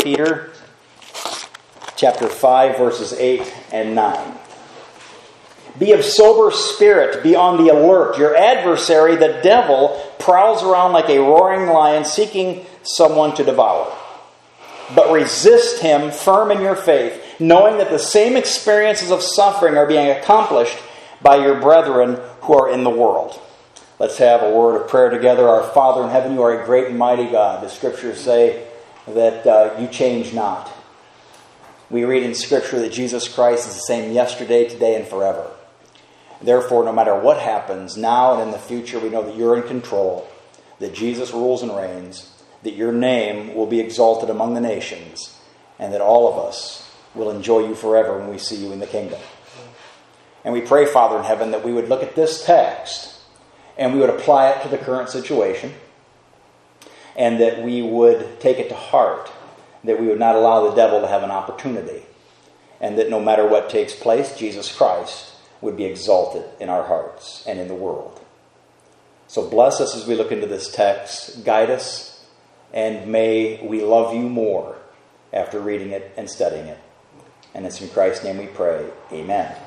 Peter chapter 5, verses 8 and 9. Be of sober spirit, be on the alert. Your adversary, the devil, prowls around like a roaring lion seeking someone to devour. But resist him firm in your faith, knowing that the same experiences of suffering are being accomplished by your brethren who are in the world. Let's have a word of prayer together. Our Father in heaven, you are a great and mighty God. The Scriptures say that you change not. We read in Scripture that Jesus Christ is the same yesterday, today, and forever. Therefore, no matter what happens now and in the future, we know that you're in control, that Jesus rules and reigns, that your name will be exalted among the nations, and that all of us will enjoy you forever when we see you in the kingdom. And we pray, Father in heaven, that we would look at this text and we would apply it to the current situation, and that we would take it to heart, that we would not allow the devil to have an opportunity, and that no matter what takes place, Jesus Christ would be exalted in our hearts and in the world. So bless us as we look into this text, guide us, and may we love you more after reading it and studying it. And it's in Christ's name we pray. Amen.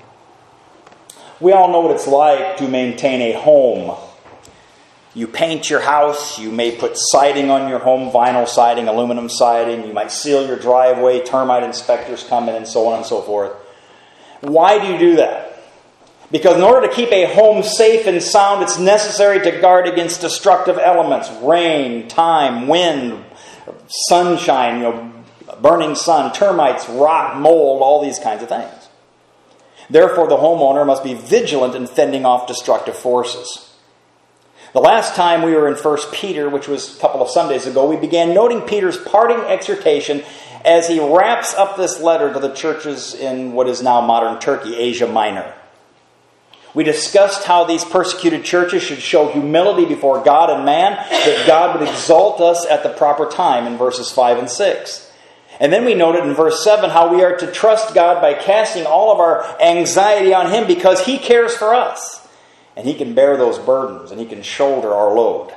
We all know what it's like to maintain a home. You paint your house, you may put siding on your home, vinyl siding, aluminum siding, you might seal your driveway, termite inspectors come in, and so on and so forth. Why do you do that? Because in order to keep a home safe and sound, it's necessary to guard against destructive elements. Rain, time, wind, sunshine, burning sun, termites, rot, mold, all these kinds of things. Therefore, the homeowner must be vigilant in fending off destructive forces. The last time we were in 1 Peter, which was a couple of Sundays ago, we began noting Peter's parting exhortation as he wraps up this letter to the churches in what is now modern Turkey, Asia Minor. We discussed how these persecuted churches should show humility before God and man, that God would exalt us at the proper time in verses 5 and 6. And then we noted in verse 7 how we are to trust God by casting all of our anxiety on Him because He cares for us. And He can bear those burdens and He can shoulder our load.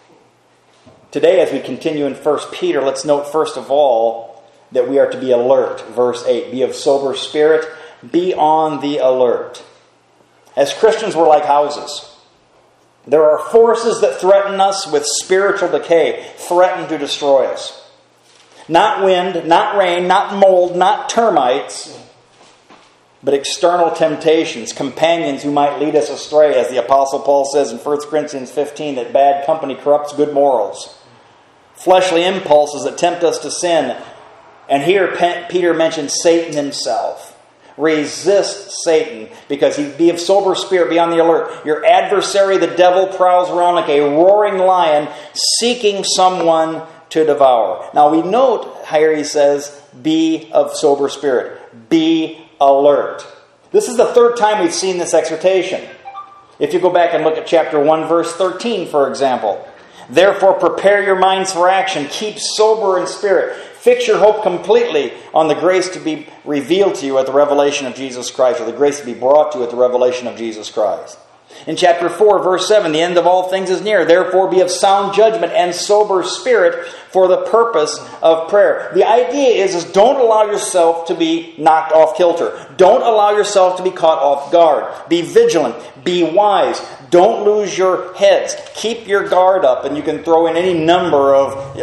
Today, as we continue in 1 Peter, let's note first of all that we are to be alert. Verse 8, be of sober spirit, be on the alert. As Christians, we're like houses. There are forces that threaten us with spiritual decay, threaten to destroy us. Not wind, not rain, not mold, not termites, but external temptations, companions who might lead us astray, as the Apostle Paul says in 1 Corinthians 15, that bad company corrupts good morals. Fleshly impulses that tempt us to sin. And here Peter mentions Satan himself. Resist Satan, because he be of sober spirit, be on the alert. Your adversary, the devil, prowls around like a roaring lion, seeking someone to devour. Now we note here he says, be of sober spirit. Be alert. This is the third time we've seen this exhortation. If you go back and look at chapter 1, verse 13, for example. Therefore, prepare your minds for action. Keep sober in spirit. Fix your hope completely on the grace to be revealed to you at the revelation of Jesus Christ, or the grace to be brought to you at the revelation of Jesus Christ. In chapter 4, verse 7, the end of all things is near. Therefore, be of sound judgment and sober spirit for the purpose of prayer. The idea is don't allow yourself to be knocked off kilter. Don't allow yourself to be caught off guard. Be vigilant. Be wise. Don't lose your heads. Keep your guard up, and you can throw in any number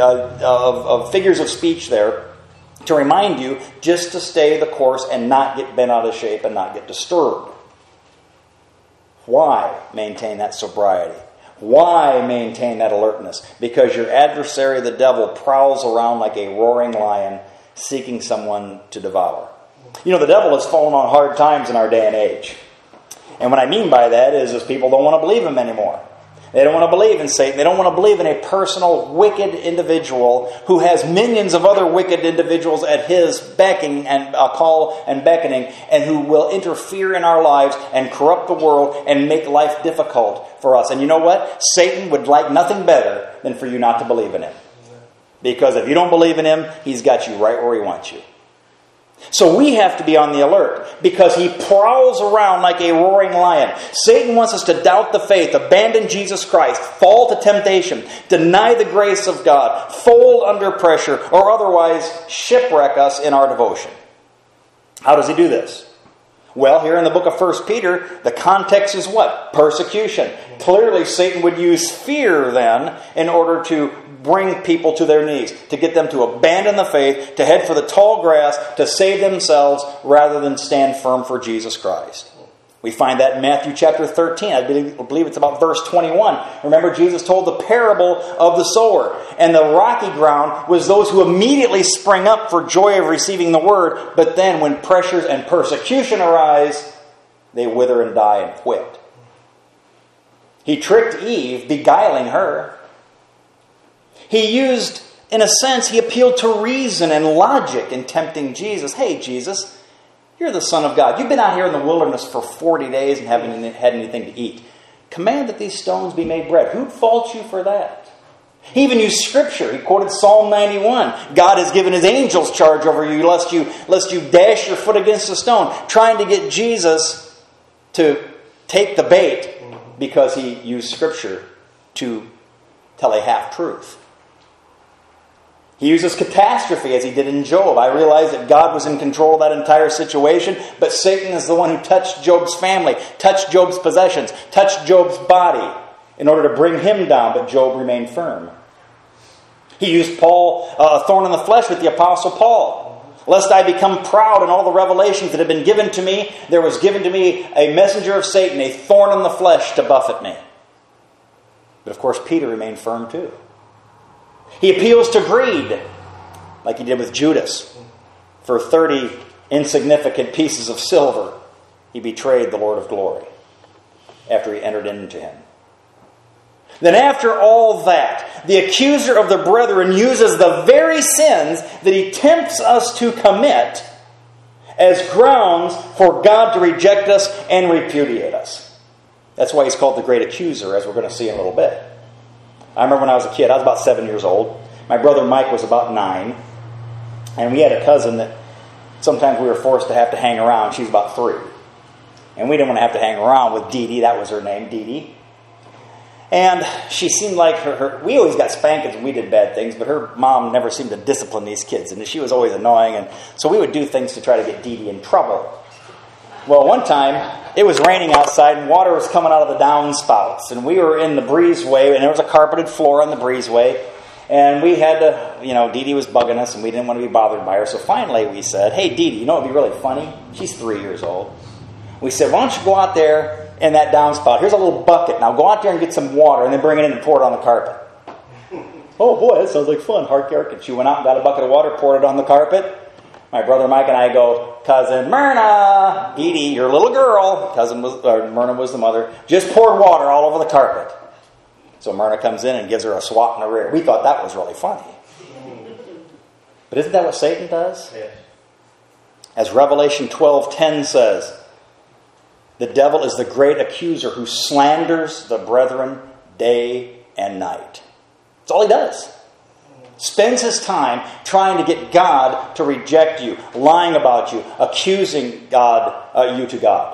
of figures of speech there to remind you just to stay the course and not get bent out of shape and not get disturbed. Why maintain that sobriety? Why maintain that alertness? Because your adversary, the devil, prowls around like a roaring lion seeking someone to devour. You know, the devil has fallen on hard times in our day and age. And what I mean by that is people don't want to believe him anymore. They don't want to believe in Satan. They don't want to believe in a personal, wicked individual who has millions of other wicked individuals at his beckoning and call and beckoning, and who will interfere in our lives and corrupt the world and make life difficult for us. And you know what? Satan would like nothing better than for you not to believe in him. Because if you don't believe in him, he's got you right where he wants you. So we have to be on the alert because he prowls around like a roaring lion. Satan wants us to doubt the faith, abandon Jesus Christ, fall to temptation, deny the grace of God, fold under pressure, or otherwise shipwreck us in our devotion. How does he do this? Well, here in the book of 1 Peter, the context is what? Persecution. Clearly, Satan would use fear then in order to bring people to their knees, to get them to abandon the faith, to head for the tall grass, to save themselves rather than stand firm for Jesus Christ. We find that in Matthew chapter 13. I believe it's about verse 21. Remember, Jesus told the parable of the sower. And the rocky ground was those who immediately spring up for joy of receiving the word. But then when pressures and persecution arise, they wither and die and quit. He tricked Eve, beguiling her. He used, in a sense, he appealed to reason and logic in tempting Jesus. Hey, Jesus, you're the Son of God. You've been out here in the wilderness for 40 days and haven't had anything to eat. Command that these stones be made bread. Who'd fault you for that? He even used Scripture. He quoted Psalm 91. God has given his angels charge over you lest you dash your foot against a stone. Trying to get Jesus to take the bait because he used Scripture to tell a half-truth. He uses catastrophe as he did in Job. I realize that God was in control of that entire situation, but Satan is the one who touched Job's family, touched Job's possessions, touched Job's body in order to bring him down, but Job remained firm. He used Paul, a thorn in the flesh with the Apostle Paul. Lest I become proud in all the revelations that have been given to me, there was given to me a messenger of Satan, a thorn in the flesh to buffet me. But of course, Peter remained firm too. He appeals to greed, like he did with Judas. For 30 insignificant pieces of silver, he betrayed the Lord of glory after he entered into him. Then after all that, the accuser of the brethren uses the very sins that he tempts us to commit as grounds for God to reject us and repudiate us. That's why he's called the great accuser, as we're going to see in a little bit. I remember when I was a kid, I was about 7 years old. My brother Mike was about 9. And we had a cousin that sometimes we were forced to have to hang around. She was about 3. And we didn't want to have to hang around with Dee Dee. That was her name, Dee Dee. And she seemed like we always got spankings when we did bad things, but her mom never seemed to discipline these kids. And she was always annoying. And so we would do things to try to get Dee Dee in trouble. Well, one time, it was raining outside and water was coming out of the downspouts. And we were in the breezeway, and there was a carpeted floor on the breezeway. And we had to, Dee Dee was bugging us, and we didn't want to be bothered by her. So finally we said, hey, Dee Dee, you know what would be really funny? She's 3 years old. We said, why don't you go out there in that downspout? Here's a little bucket. Now go out there and get some water, and then bring it in and pour it on the carpet. Oh, boy, that sounds like fun. Hark, Eric. And she went out and got a bucket of water, poured it on the carpet. My brother Mike and I go, Cousin Myrna, Dee Dee, your little girl, Myrna was the mother, just poured water all over the carpet. So Myrna comes in and gives her a swat in the rear. We thought that was really funny. But isn't that what Satan does? Yes. As Revelation 12:10 says, the devil is the great accuser who slanders the brethren day and night. That's all he does. Spends his time trying to get God to reject you, lying about you, accusing you to God.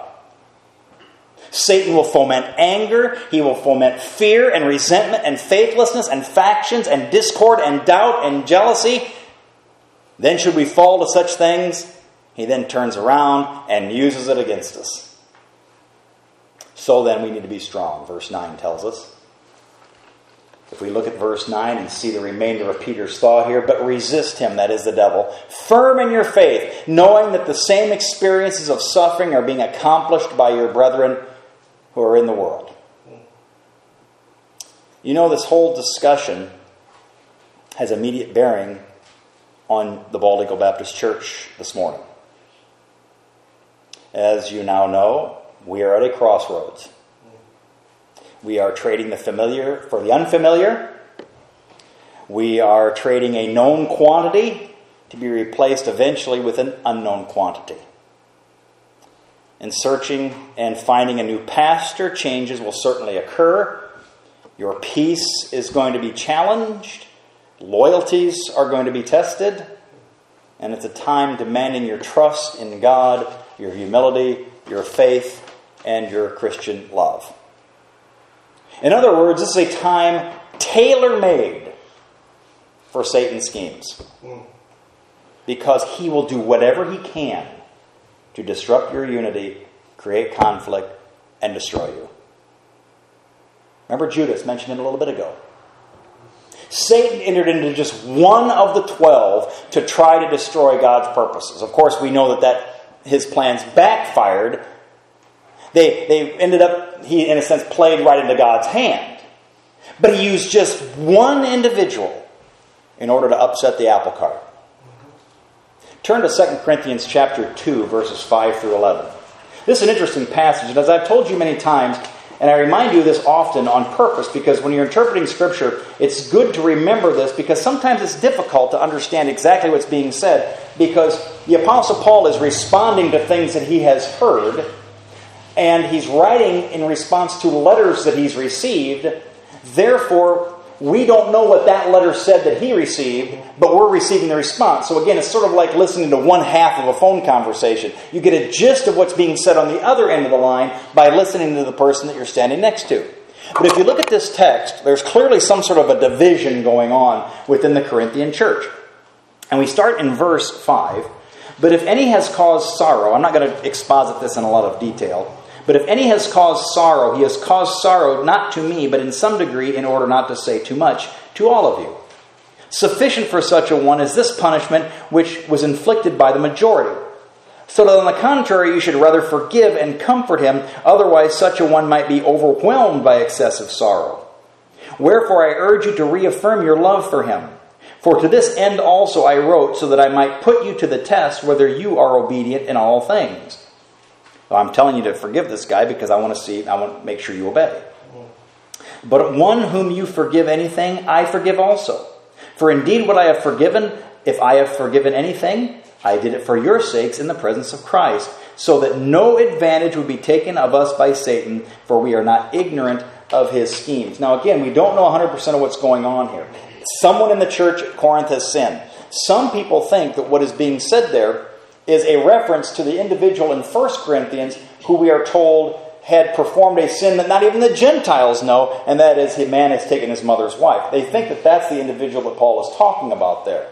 Satan will foment anger. He will foment fear and resentment and faithlessness and factions and discord and doubt and jealousy. Then should we fall to such things, he then turns around and uses it against us. So then we need to be strong, verse 9 tells us. If we look at verse 9 and see the remainder of Peter's thought here, but resist him, that is the devil, firm in your faith, knowing that the same experiences of suffering are being accomplished by your brethren who are in the world. This whole discussion has immediate bearing on the Bald Eagle Baptist Church this morning. As you now know, we are at a crossroads. We are trading the familiar for the unfamiliar. We are trading a known quantity to be replaced eventually with an unknown quantity. In searching and finding a new pastor, changes will certainly occur. Your peace is going to be challenged. Loyalties are going to be tested. And it's a time demanding your trust in God, your humility, your faith, and your Christian love. In other words, this is a time tailor-made for Satan's schemes. Because he will do whatever he can to disrupt your unity, create conflict, and destroy you. Remember Judas, mentioned it a little bit ago. Satan entered into just one of the 12 to try to destroy God's purposes. Of course, we know that his plans backfired. They ended up, he in a sense played right into God's hand. But he used just one individual in order to upset the apple cart. Turn to 2 Corinthians chapter 2, verses 5 through 11. This is an interesting passage, and as I've told you many times, and I remind you this often on purpose, because when you're interpreting Scripture, it's good to remember this, because sometimes it's difficult to understand exactly what's being said, because the Apostle Paul is responding to things that he has heard, and he's writing in response to letters that he's received. Therefore, we don't know what that letter said that he received, but we're receiving the response. So again, it's sort of like listening to one half of a phone conversation. You get a gist of what's being said on the other end of the line by listening to the person that you're standing next to. But if you look at this text, there's clearly some sort of a division going on within the Corinthian church. And we start in verse 5. But if any has caused sorrow, I'm not going to exposit this in a lot of detail, but if any has caused sorrow, he has caused sorrow not to me, but in some degree, in order not to say too much, to all of you. Sufficient for such a one is this punishment which was inflicted by the majority. So that on the contrary, you should rather forgive and comfort him, otherwise such a one might be overwhelmed by excessive sorrow. Wherefore I urge you to reaffirm your love for him. For to this end also I wrote, so that I might put you to the test whether you are obedient in all things. Well, I'm telling you to forgive this guy because I want to make sure you obey. But one whom you forgive anything, I forgive also. For indeed what I have forgiven, if I have forgiven anything, I did it for your sakes in the presence of Christ, so that no advantage would be taken of us by Satan, for we are not ignorant of his schemes. Now again, we don't know 100% of what's going on here. Someone in the church at Corinth has sinned. Some people think that what is being said there is a reference to the individual in 1 Corinthians who we are told had performed a sin that not even the Gentiles know, and that is, a man has taken his mother's wife. They think that that's the individual that Paul is talking about there.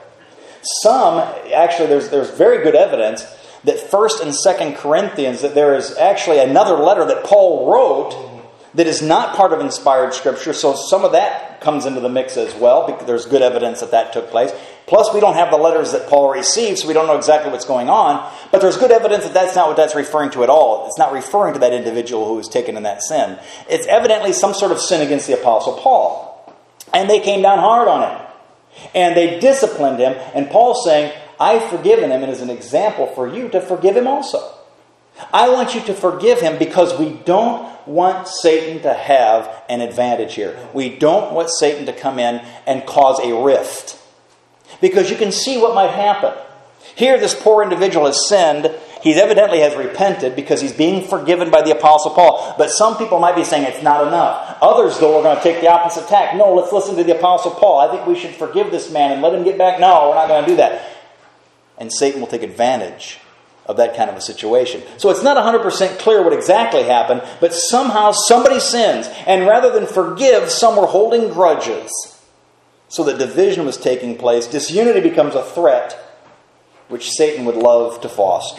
Actually, there's very good evidence that 1 and 2 Corinthians, that there is actually another letter that Paul wrote that is not part of inspired Scripture, so some of that comes into the mix as well, because there's good evidence that took place. Plus, we don't have the letters that Paul received, so we don't know exactly what's going on, but there's good evidence that that's not what that's referring to at all. It's not referring to that individual who was taken in that sin. It's evidently some sort of sin against the Apostle Paul. And they came down hard on him. And they disciplined him, and Paul's saying, I've forgiven him, and as an example for you to forgive him also. I want you to forgive him because we don't want Satan to have an advantage here. We don't want Satan to come in and cause a rift. Because you can see what might happen. Here, this poor individual has sinned. He evidently has repented because he's being forgiven by the Apostle Paul. But some people might be saying it's not enough. Others, though, are going to take the opposite tack. No, let's listen to the Apostle Paul. I think we should forgive this man and let him get back. No, we're not going to do that. And Satan will take advantage of that kind of a situation. So it's not 100% clear what exactly happened, but somehow somebody sins. And rather than forgive, some were holding grudges. So that division was taking place. Disunity becomes a threat, which Satan would love to foster.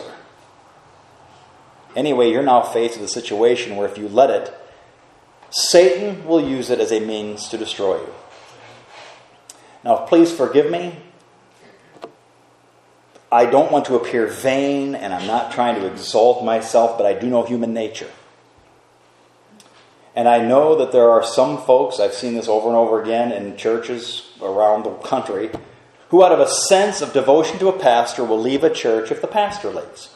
Anyway, you're now faced with a situation where if you let it, Satan will use it as a means to destroy you. Now, please forgive me. I don't want to appear vain, and I'm not trying to exalt myself, but I do know human nature. And I know that there are some folks, I've seen this over and over again in churches around the country, who out of a sense of devotion to a pastor will leave a church if the pastor leaves.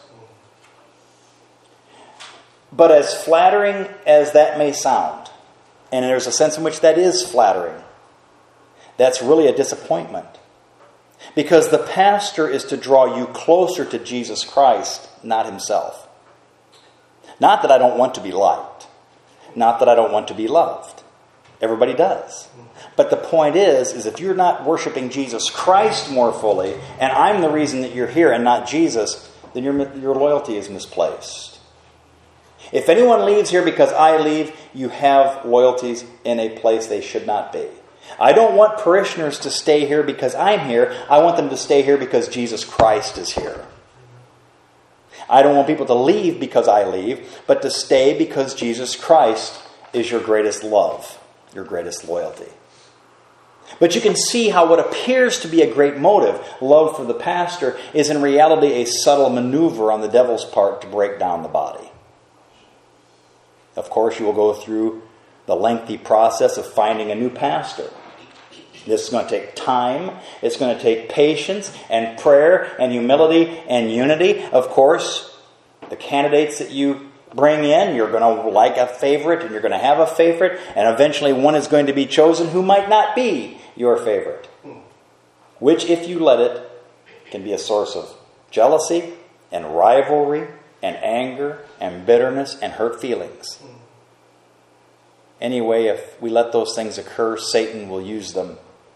But as flattering as that may sound, and there's a sense in which that is flattering, that's really a disappointment. Because the pastor is to draw you closer to Jesus Christ, not himself. Not that I don't want to be liked. Not that I don't want to be loved. Everybody does. But the point is if you're not worshiping Jesus Christ more fully, and I'm the reason that you're here and not Jesus, then your loyalty is misplaced. If anyone leaves here because I leave, you have loyalties in a place they should not be. I don't want parishioners to stay here because I'm here. I want them to stay here because Jesus Christ is here. I don't want people to leave because I leave, but to stay because Jesus Christ is your greatest love, your greatest loyalty. But you can see how what appears to be a great motive, love for the pastor, is in reality a subtle maneuver on the devil's part to break down the body. Of course, you will go through the lengthy process of finding a new pastor. This is going to take time. It's going to take patience and prayer and humility and unity. Of course, the candidates that you bring in, you're going to like a favorite and you're going to have a favorite, and eventually one is going to be chosen who might not be your favorite. Which, if you let it, can be a source of jealousy and rivalry and anger and bitterness and hurt feelings. Anyway, if we let those things occur, Satan will use them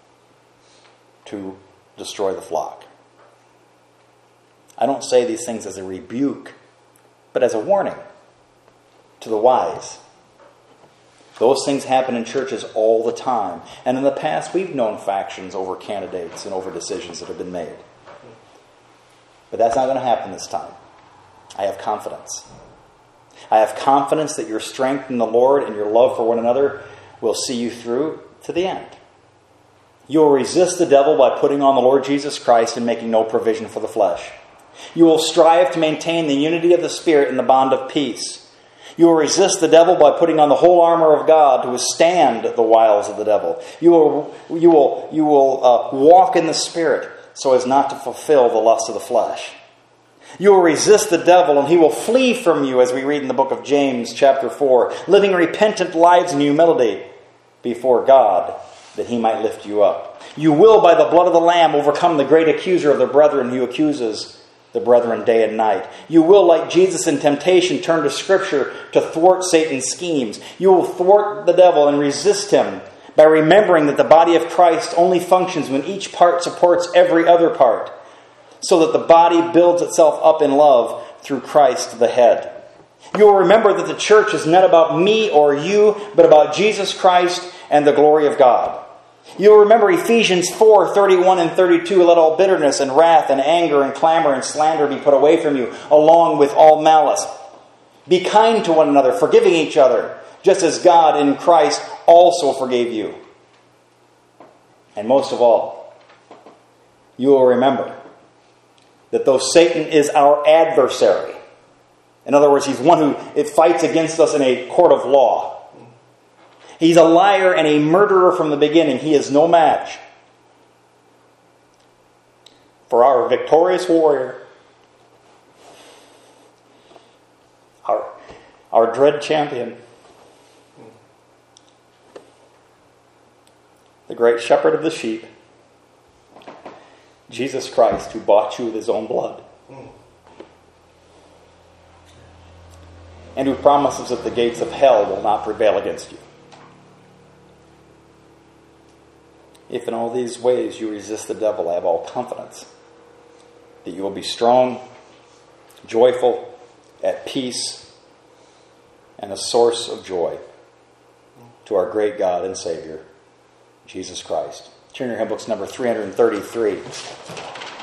to destroy the flock. I don't say these things as a rebuke, but as a warning to the wise. Those things happen in churches all the time. And in the past, we've known factions over candidates and over decisions that have been made. But that's not going to happen this time. I have confidence. I have confidence that your strength in the Lord and your love for one another will see you through to the end. You will resist the devil by putting on the Lord Jesus Christ and making no provision for the flesh. You will strive to maintain the unity of the Spirit in the bond of peace. You will resist the devil by putting on the whole armor of God to withstand the wiles of the devil. You will walk in the Spirit so as not to fulfill the lust of the flesh. You will resist the devil and he will flee from you, as we read in the book of James chapter 4, living repentant lives in humility before God, that he might lift you up. You will, by the blood of the Lamb, overcome the great accuser of the brethren who accuses the brethren day and night. You will, like Jesus in temptation, turn to Scripture to thwart Satan's schemes. You will thwart the devil and resist him by remembering that the body of Christ only functions when each part supports every other part, so that the body builds itself up in love through Christ the head. You will remember that the church is not about me or you, but about Jesus Christ and the glory of God. You'll remember Ephesians 4:31 and 32, let all bitterness and wrath and anger and clamor and slander be put away from you, along with all malice. Be kind to one another, forgiving each other, just as God in Christ also forgave you. And most of all, you will remember that though Satan is our adversary, in other words, he's one who fights against us in a court of law. He's a liar and a murderer from the beginning. He is no match for our victorious warrior, our dread champion, the great shepherd of the sheep, Jesus Christ, who bought you with his own blood, and who promises that the gates of hell will not prevail against you. If in all these ways you resist the devil, I have all confidence that you will be strong, joyful, at peace, and a source of joy to our great God and Savior, Jesus Christ. Turn your hymn books, number 333.